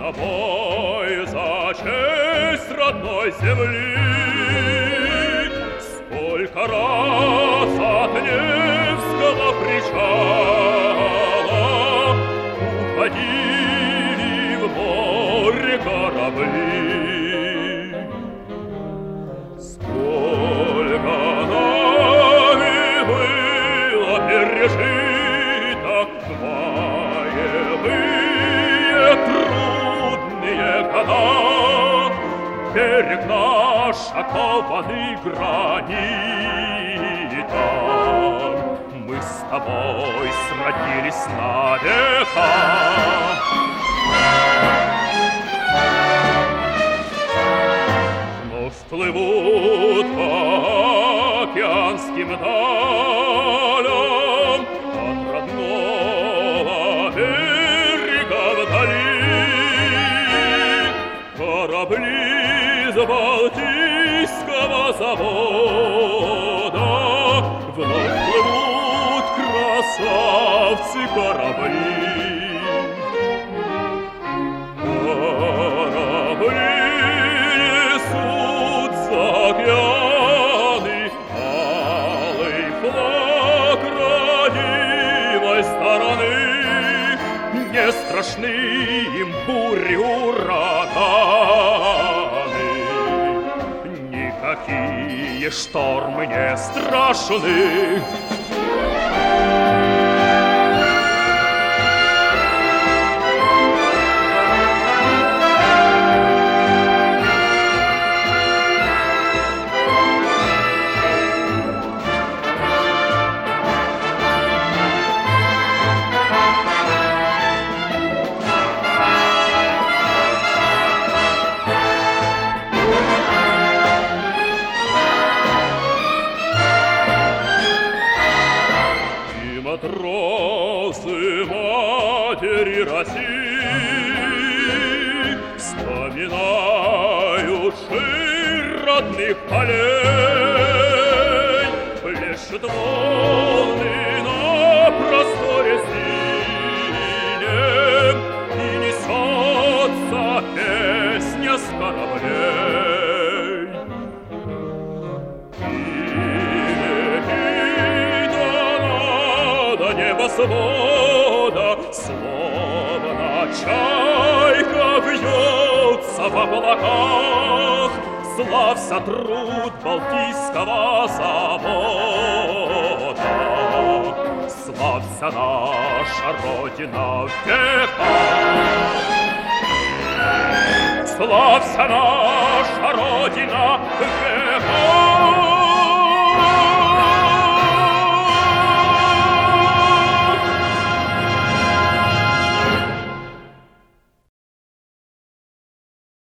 тобой за честь родной земли. Сколько раз от Невского причала уходили в море корабли. Сколько нами было пережито боевые трудные года. Берег наш окованный гранитом, мы с тобой сроднились на века. Но всплывут по океанским далям от родного берега вдали корабли с Балтийского завода. Вновь плывут красавцы корабли. Корабли несут за океаны алый флаг родимой стороны. Не страшны им бури, ураганы, никакие штормы не страшны. Матросы матери России вспоминают ширь родных полей. Плещут волны на просторе синем, и несется песня с кораблей. Небосвода, словно чайка, вьется в облаках. Славься труд Балтийского завода, славься наша Родина в веках. Славься наша Родина в веках.